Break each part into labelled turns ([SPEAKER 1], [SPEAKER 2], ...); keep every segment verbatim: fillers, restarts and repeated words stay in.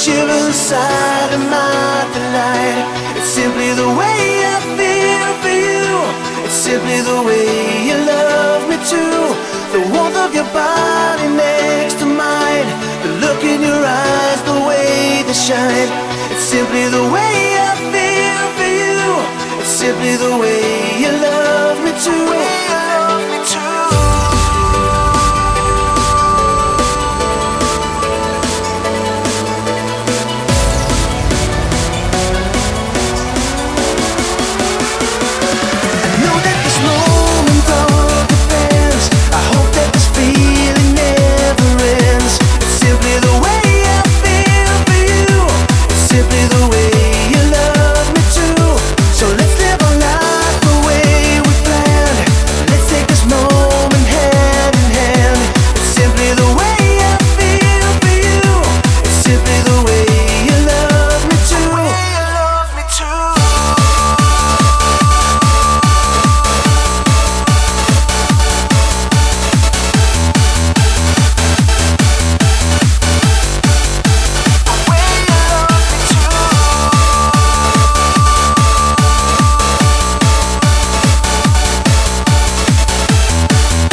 [SPEAKER 1] shiver inside of my delight. It's simply the way I feel for you. It's simply the way you love me too. The warmth of your body next to mine, the look in your eyes, the way they shine. It's simply the way I feel for you. It's simply the way you love me too. Love me too.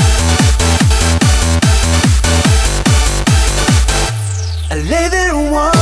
[SPEAKER 1] I lay there and watch